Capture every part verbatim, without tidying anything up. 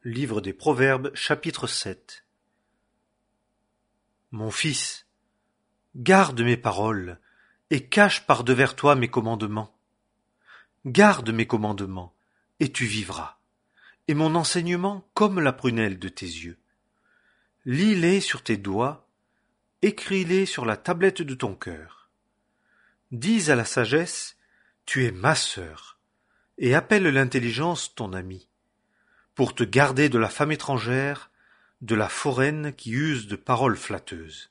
Livre des Proverbes, chapitre sept. Mon fils, garde mes paroles, et cache par-devers toi mes commandements. Garde mes commandements, et tu vivras, et mon enseignement comme la prunelle de tes yeux. Lis-les sur tes doigts, écris-les sur la tablette de ton cœur. Dis à la sagesse, tu es ma sœur, et appelle l'intelligence ton amie, pour te garder de la femme étrangère, de la foraine qui use de paroles flatteuses.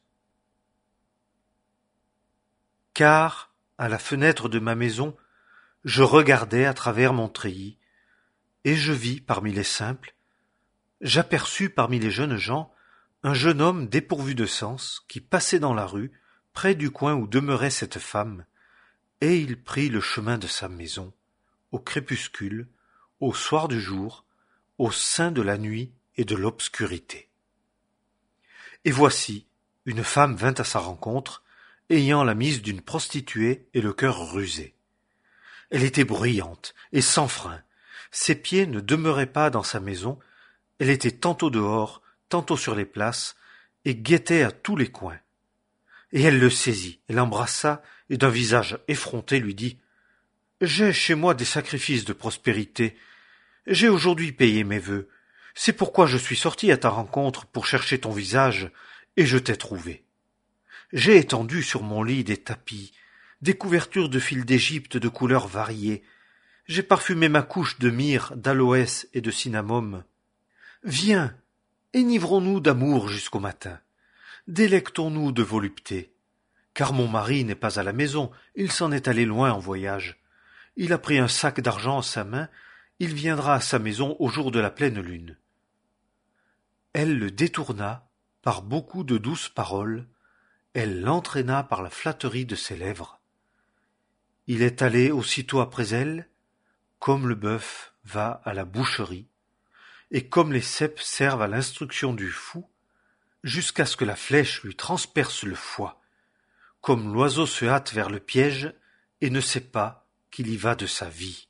Car, à la fenêtre de ma maison, je regardais à travers mon treillis, et je vis parmi les simples, j'aperçus parmi les jeunes gens un jeune homme dépourvu de sens qui passait dans la rue, près du coin où demeurait cette femme, et il prit le chemin de sa maison, au crépuscule, au soir du jour, au sein de la nuit et de l'obscurité. Et voici, une femme vint à sa rencontre, ayant la mise d'une prostituée et le cœur rusé. Elle était bruyante et sans frein, ses pieds ne demeuraient pas dans sa maison, elle était tantôt dehors, tantôt sur les places, et guettait à tous les coins. Et elle le saisit, et l'embrassa, et d'un visage effronté lui dit « J'ai chez moi des sacrifices de prospérité, j'ai aujourd'hui payé mes vœux, c'est pourquoi je suis sorti à ta rencontre pour chercher ton visage, et je t'ai trouvé. J'ai étendu sur mon lit des tapis, des couvertures de fil d'Égypte de couleurs variées, j'ai parfumé ma couche de myrrhe, d'aloès et de cinnamome. Viens, enivrons-nous d'amour jusqu'au matin, délectons-nous de volupté, car mon mari n'est pas à la maison, il s'en est allé loin en voyage. Il a pris un sac d'argent en sa main, il viendra à sa maison au jour de la pleine lune. » Elle le détourna par beaucoup de douces paroles, elle l'entraîna par la flatterie de ses lèvres. Il est allé aussitôt après elle, comme le bœuf va à la boucherie, et comme les ceps servent à l'instruction du fou, jusqu'à ce que la flèche lui transperce le foie, comme l'oiseau se hâte vers le piège et ne sait pas qu'il y va de sa vie.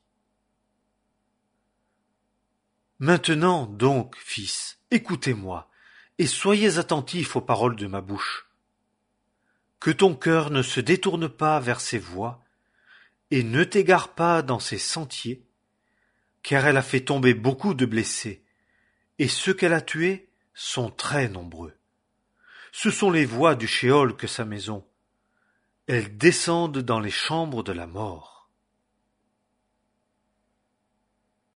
Maintenant donc, fils, écoutez-moi, et soyez attentifs aux paroles de ma bouche. Que ton cœur ne se détourne pas vers ses voies, et ne t'égare pas dans ses sentiers, car elle a fait tomber beaucoup de blessés, et ceux qu'elle a tués sont très nombreux. Ce sont les voies du Sheol que sa maison. Elles descendent dans les chambres de la mort.